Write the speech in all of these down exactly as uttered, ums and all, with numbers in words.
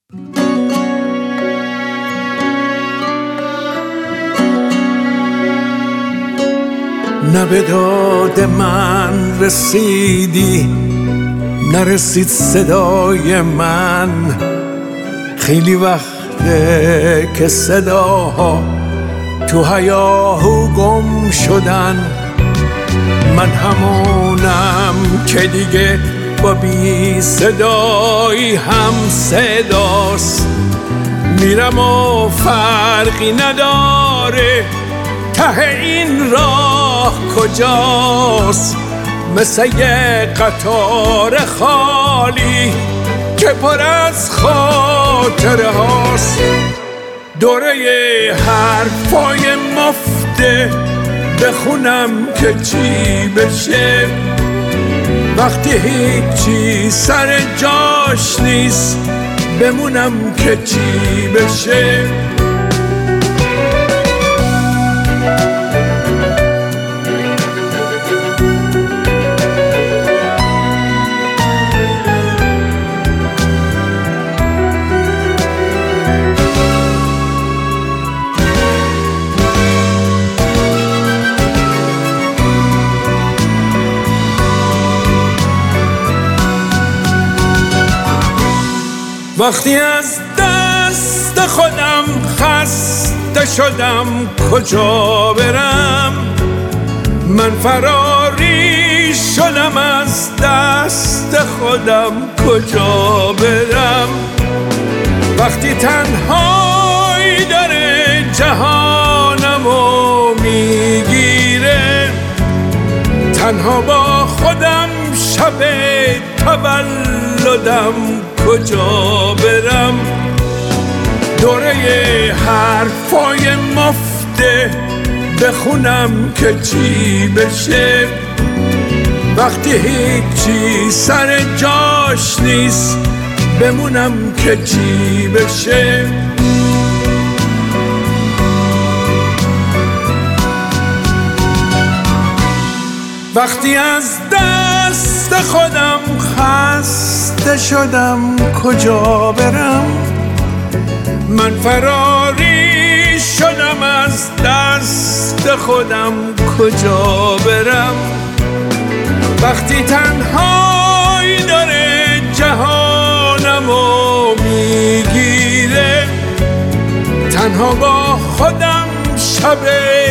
نه به داد من رسیدی، نرسید صدای من. خیلی وقته که صداها تو هیاهو گم شدن. من همونم که دیگه با بی صدایی هم صداست. میرم و فرقی نداره ته این راه کجاست. مثل یه قطار خالی که پر از خاطره هاست. دوره حرفای مفته بخونم که چی بشه وقتی هیچی سر جاش نیست. بمونم که چی بشه. وقتی از دست خودم خسته شدم کجا برم؟ من فراری شدم از دست خودم کجا برم؟ وقتی تنهایی داره جهانمو میگیره، تنها با خودم شب تولدم کجا برم؟ دوره حرفای مفته بخونم که چی بشه وقتی هیچی سر جاش نیست. بمونم که چی بشه. وقتی از دست خودم خسته شدم کجا برم؟ من فراری شدم از دست خودم کجا برم؟ وقتی تنهایی داره جهانمو میگیره، تنها با خودم شب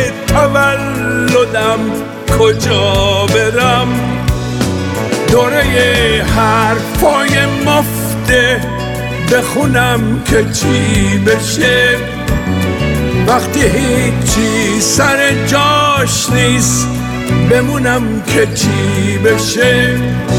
تولدم کجا برم؟ دوره حرفای مفته بخونم که چی بشه وقتی هیچی سر جاش نیست. بمونم که چی بشه.